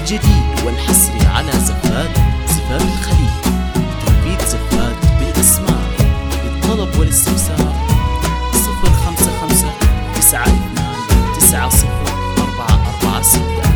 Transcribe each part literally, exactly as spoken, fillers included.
الجديد والحصري على زفات زفاف الخليج. تنفيذ زفات بالأسماء للطلب والاستفسار صفر خمسة خمسة تسعة اثنان تسعة صفر أربعة أربعة ستة.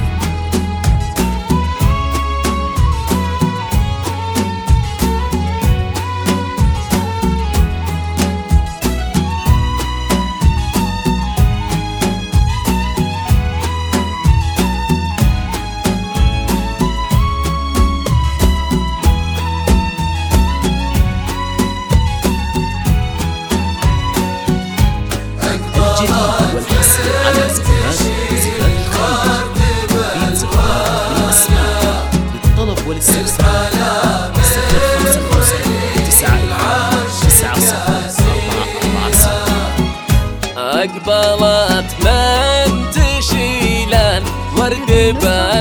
الجديد والحصري على زفات زفاف الخليج. تنفيذ زفات بالأسماء للطلب والاستفسار صفر خمسة خمسة تسعة اثنان تسعة صفر أربعة أربعة ستة. أقبلت من تشيل الورد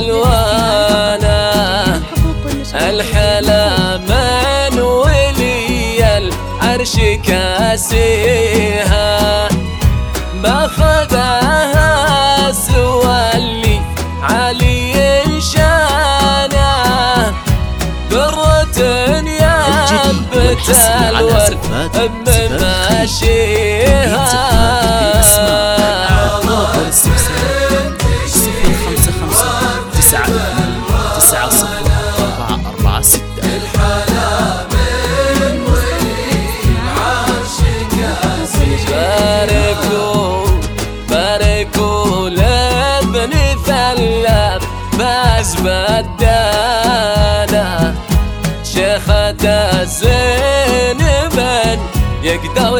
بالوانه الحلا من ولي العرش كاسيها ما خداها سوى اللي علي شانه درة ينبت الورد بماشيها. صفر خمسة خمسة تسعة اثنان تسعة صفر أربعة أربعة ستة. باركوا باركوا لابن ثلاب فاز بدانا شيخة الزين من يقدر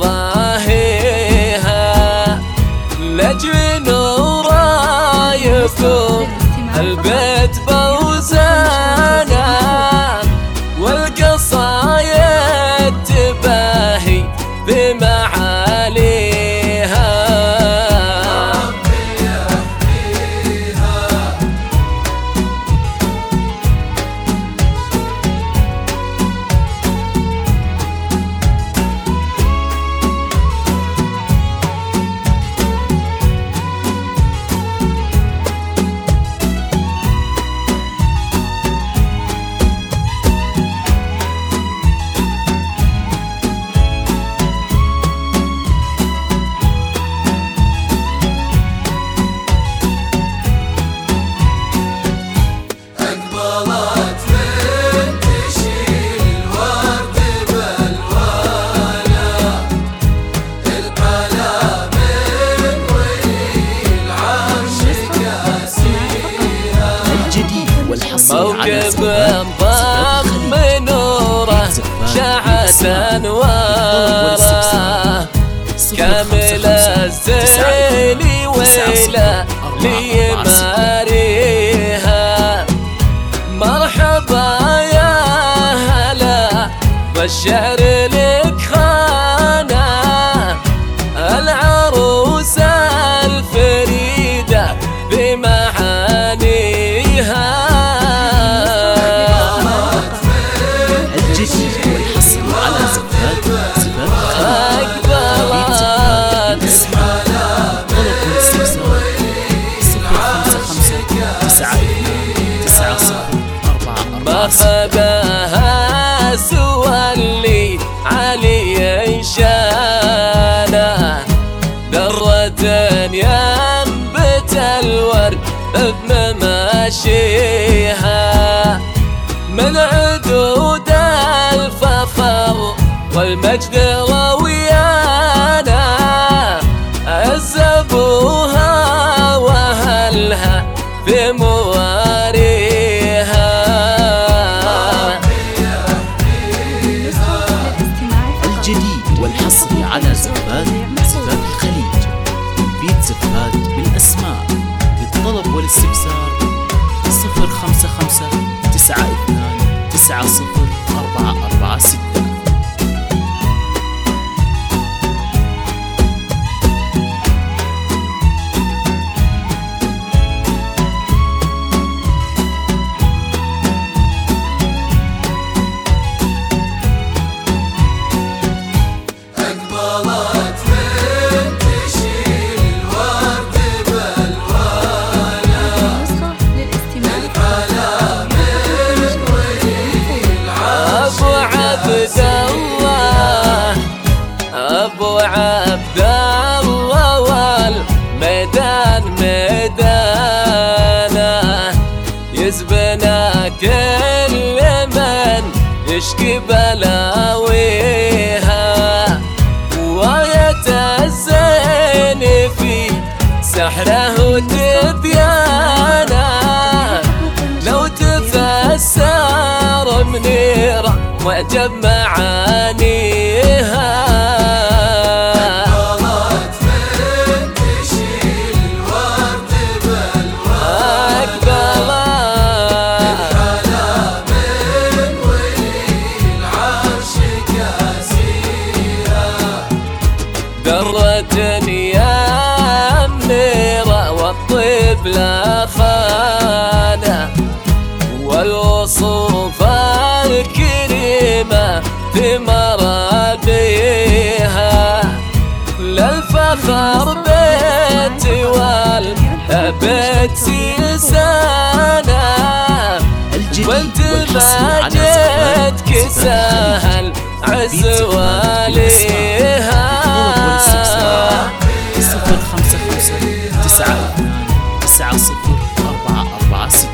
يضاهيها لجن ورايكم البيت بوزانا والقصايد تباهي بمعاليها. موكب انضم نوره شعت انواره كامل الزين ويلا ليماريها مرحبا يا هلا والشعر لك خانه العروسه الفريده بمعانيها. ما خداها سوى اللي علي شانه درة ينبت الورد بمماشيها من عدود الفخر والمجد رويانا عزبوها واهلها بمواريها. الجديد والحصري على زفات زفاف الخليج. تنفيذ زفات بالأسماء للطلب والاستفسار صفر خمسة خمسة تسعة اثنان تسعة صفر أربعة أربعة ستة. للاستماع بلاويها، وآية الزين في سحره وتبيانه، لو تفسر منيرة وعجب معانيها. أقبلت من تشيل الورد بالورد، الحلا من ولي العرش كاسيها، درة يا منيرة والطيب لا خانه، والوصوف الكريمة بمرابيها، للفخر بيت والبيت سيسانة، وانت ما جيتك سهل عز واليها. صفر خمسة خمسة تسعة اثنان تسعة صفر أربعة أربعة ستة.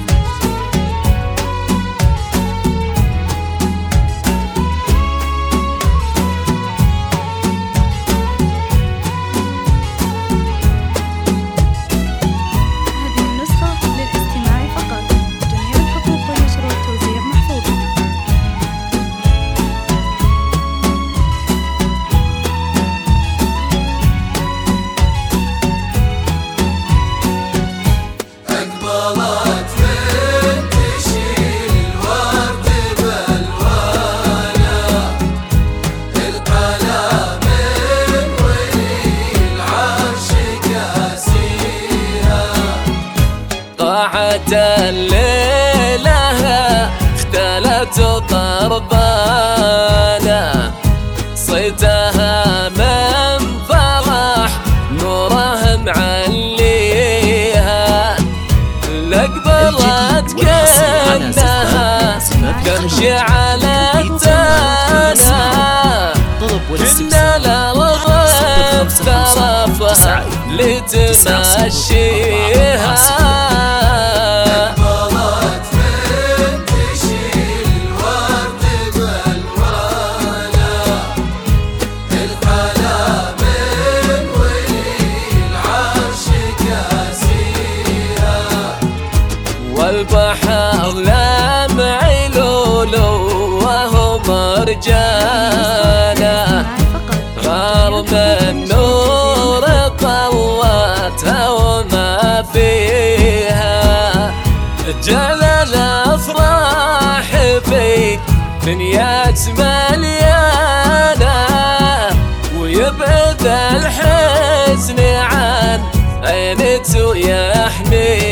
أقبلت من تشيل الورد بالورد، الحلا من ولي العرش كاسيها، قاعة الليلة اختلت طربانة، صيتها من فرح نوره معليها، لقبلت كأنها تمشي على التانا، كنا للغيب ترفها لتمشيها. أقبلت من تشيل الورد بالورد، الحلا من ولي العرش كاسيها، والبحر لامع لولو وهو مرجانه، غار من نور طوتها وما فيها، جل الافراح في دنيات مليانه، ويبعد الحزن عن عينته يحميها.